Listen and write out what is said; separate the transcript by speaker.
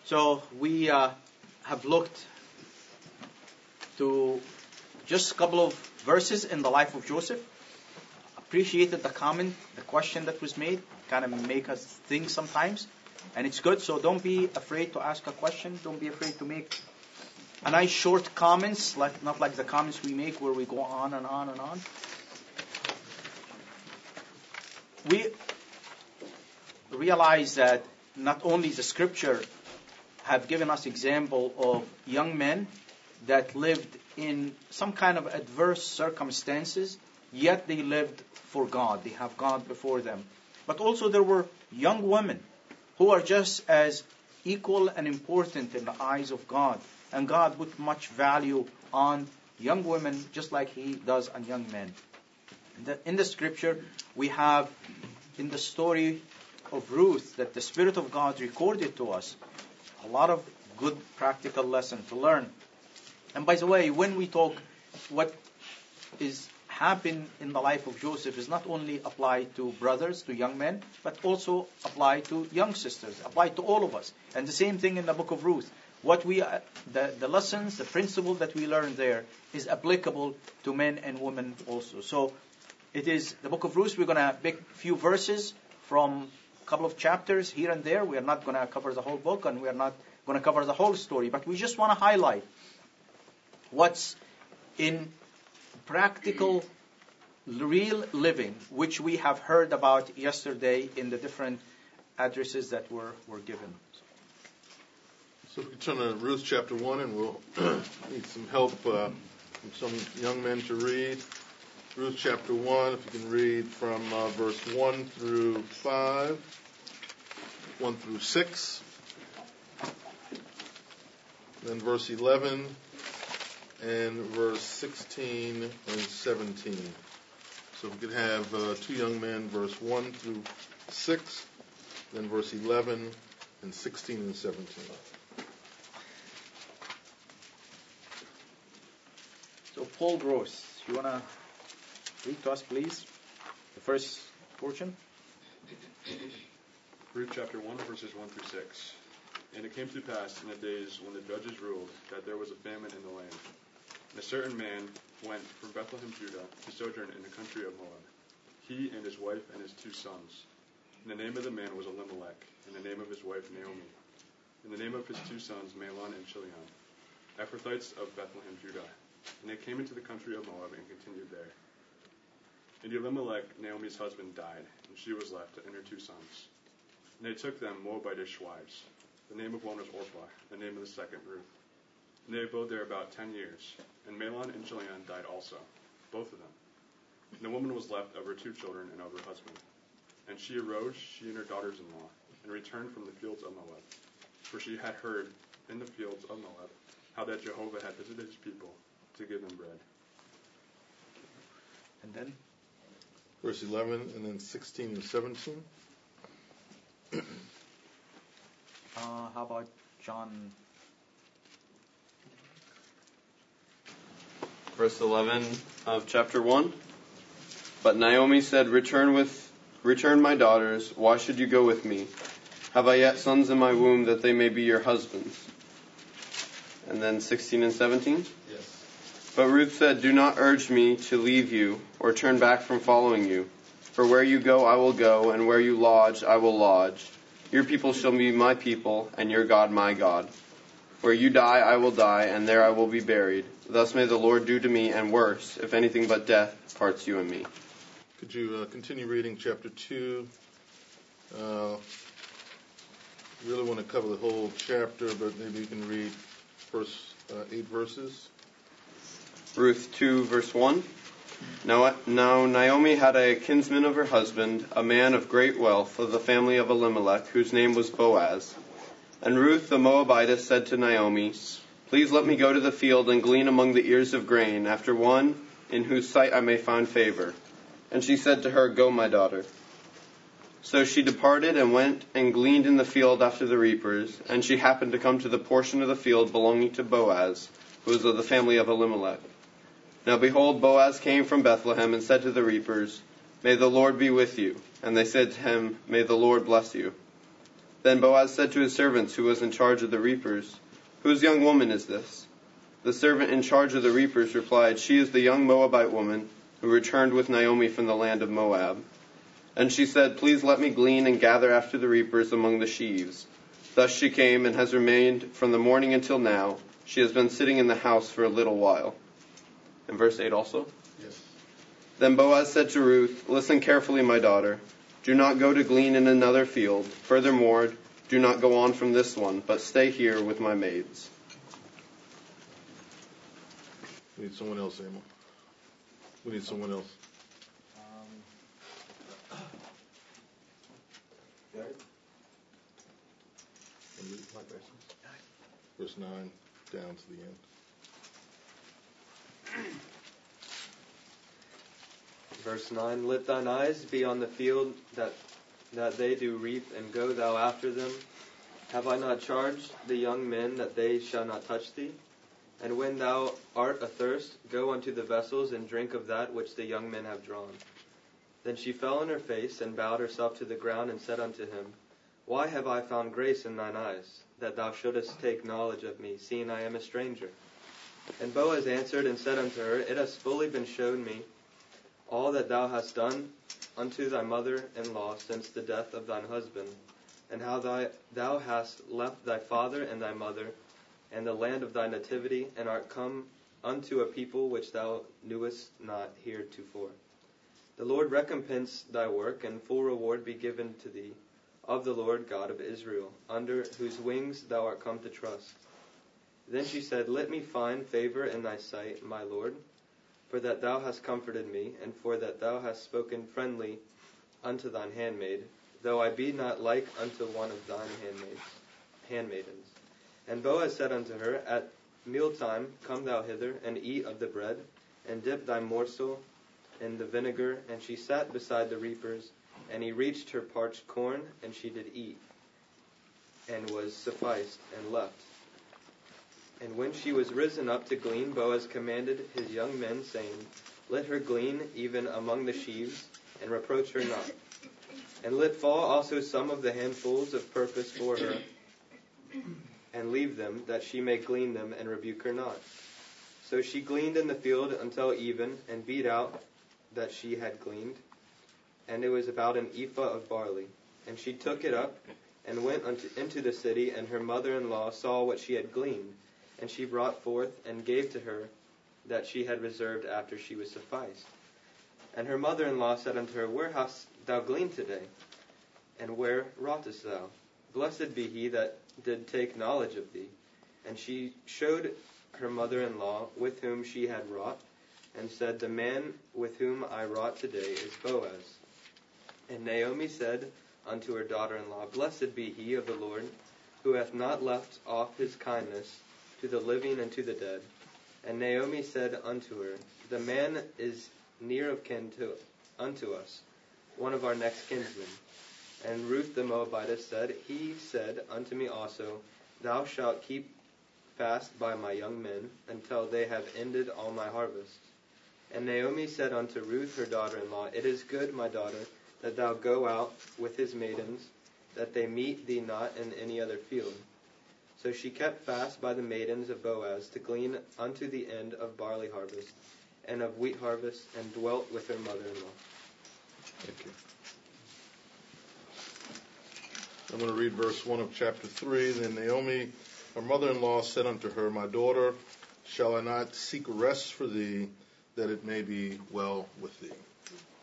Speaker 1: So we have looked to just a couple of verses in the life of Joseph. Appreciated the comment, the question that was made, kind of make us think sometimes. And it's good, so don't be afraid to ask a question. Don't be afraid to make a nice short comments, not like the comments we make where we go on and on and on. We realize that not only the scripture have given us example of young men that lived in some kind of adverse circumstances, yet they lived for God. They have God before them. But also there were young women who are just as equal and important in the eyes of God. And God put much value on young women just like He does on young men. In the scripture, we have in the story of Ruth that the Spirit of God recorded to us a lot of good practical lesson to learn. And by the way, when we talk what is happened in the life of Joseph is not only applied to brothers, to young men, but also applied to young sisters, applied to all of us. And the same thing in the book of Ruth. What the lessons, the principle that we learn there is applicable to men and women also. So it is the book of Ruth. We're going to pick a few verses from a couple of chapters here and there. We are not going to cover the whole book, and we are not going to cover the whole story. But we just want to highlight what's in practical, real living, which we have heard about yesterday in the different addresses that were given.
Speaker 2: So if we turn to Ruth chapter 1, and we'll need some help from some young men to read. Ruth chapter 1, if you can read from verse 1 through 5, 1 through 6, then verse 11, and verse 16 and 17. So if we could have two young men, verse 1 through 6, then verse 11 and 16 and 17.
Speaker 1: So Paul Gross, you want to read to us, please, the first portion?
Speaker 3: Ruth chapter 1, verses 1 through 6. And it came to pass in the days when the judges ruled that there was a famine in the land. And a certain man went from Bethlehem, Judah, to sojourn in the country of Moab, he and his wife and his 2 sons. And the name of the man was Elimelech, and the name of his wife Naomi, and the name of his 2 sons Mahlon and Chilion, Ephrathites of Bethlehem, Judah. And they came into the country of Moab and continued there. And Elimelech, Naomi's husband, died, and she was left and her 2 sons. And they took them Moabitish wives. The name of one was Orpah, the name of the second Ruth. And they abode there about 10 years. And Mahlon and Chilion died also, both of them. And the woman was left of her 2 children and of her husband. And she arose, she and her daughters-in-law, and returned from the fields of Moab. For she had heard in the fields of Moab how that Jehovah had visited his people to give them bread.
Speaker 1: And then?
Speaker 2: Verse 11 and then 16 and 17.
Speaker 1: How about John?
Speaker 4: Verse 11 of chapter 1. But Naomi said, Return, my daughters. Why should you go with me? Have I yet sons in my womb that they may be your husbands? And then 16 and 17.
Speaker 2: Yes.
Speaker 4: But Ruth said, Do not urge me to leave you or turn back from following you. For where you go, I will go, and where you lodge, I will lodge. Your people shall be my people, and your God my God. Where you die, I will die, and there I will be buried. Thus may the Lord do to me, and worse, if anything but death parts you and me.
Speaker 2: Could you continue reading chapter 2? Really want to cover the whole chapter, but maybe you can read first 8 verses.
Speaker 4: Ruth 2, verse 1. Now Naomi had a kinsman of her husband, a man of great wealth, of the family of Elimelech, whose name was Boaz. And Ruth the Moabitess said to Naomi, Please let me go to the field and glean among the ears of grain, after one in whose sight I may find favor. And she said to her, Go, my daughter. So she departed and went and gleaned in the field after the reapers, and she happened to come to the portion of the field belonging to Boaz, who was of the family of Elimelech. Now behold, Boaz came from Bethlehem and said to the reapers, May the Lord be with you. And they said to him, May the Lord bless you. Then Boaz said to his servants who was in charge of the reapers, "Whose young woman is this?" The servant in charge of the reapers replied, "She is the young Moabite woman who returned with Naomi from the land of Moab." And she said, "Please let me glean and gather after the reapers among the sheaves." Thus she came and has remained from the morning until now. She has been sitting in the house for a little while. In verse 8 also?
Speaker 2: Yes.
Speaker 4: Then Boaz said to Ruth, "Listen carefully, my daughter. Do not go to glean in another field. Furthermore, do not go on from this one, but stay here with my maids."
Speaker 2: We need someone else, Emil. We need someone else. Verse 9 down to the end.
Speaker 4: Verse 9, "Let thine eyes be on the field that they do reap, and go thou after them. Have I not charged the young men that they shall not touch thee? And when thou art athirst, go unto the vessels, and drink of that which the young men have drawn." Then she fell on her face, and bowed herself to the ground, and said unto him, "Why have I found grace in thine eyes, that thou shouldest take knowledge of me, seeing I am a stranger?" And Boaz answered and said unto her, "It has fully been shown me all that thou hast done unto thy mother-in-law since the death of thine husband, and how thou hast left thy father and thy mother, and the land of thy nativity, and art come unto a people which thou knewest not heretofore. The Lord recompense thy work, and full reward be given to thee of the Lord God of Israel, under whose wings thou art come to trust." Then she said, "Let me find favor in thy sight, my Lord, for that thou hast comforted me, and for that thou hast spoken friendly unto thine handmaid, though I be not like unto one of thine handmaidens." And Boaz said unto her, "At mealtime come thou hither, and eat of the bread, and dip thy morsel in the vinegar." And she sat beside the reapers, and he reached her parched corn, and she did eat, and was sufficed, and left. And when she was risen up to glean, Boaz commanded his young men, saying, "Let her glean even among the sheaves, and reproach her not. And let fall also some of the handfuls of purpose for her, and leave them, that she may glean them, and rebuke her not." So she gleaned in the field until even, and beat out that she had gleaned, and it was about an ephah of barley. And she took it up, and went into the city, and her mother-in-law saw what she had gleaned. And she brought forth, and gave to her that she had reserved after she was sufficed. And her mother-in-law said unto her, "Where hast thou gleaned today? And where wroughtest thou? Blessed be he that did take knowledge of thee." And she showed her mother-in-law with whom she had wrought, and said, "The man with whom I wrought today is Boaz." And Naomi said unto her daughter-in-law, "Blessed be he of the Lord, who hath not left off his kindness to the living and to the dead." And Naomi said unto her, "The man is near of kin unto us, one of our next kinsmen." And Ruth the Moabitess said, "He said unto me also, Thou shalt keep fast by my young men, until they have ended all my harvest." And Naomi said unto Ruth her daughter-in-law, "It is good, my daughter, that thou go out with his maidens, that they meet thee not in any other field." So she kept fast by the maidens of Boaz to glean unto the end of barley harvest and of wheat harvest, and dwelt with her mother-in-law.
Speaker 2: Thank you. I'm going to read verse 1 of chapter 3. Then Naomi, her mother-in-law, said unto her, "My daughter, shall I not seek rest for thee, that it may be well with thee?"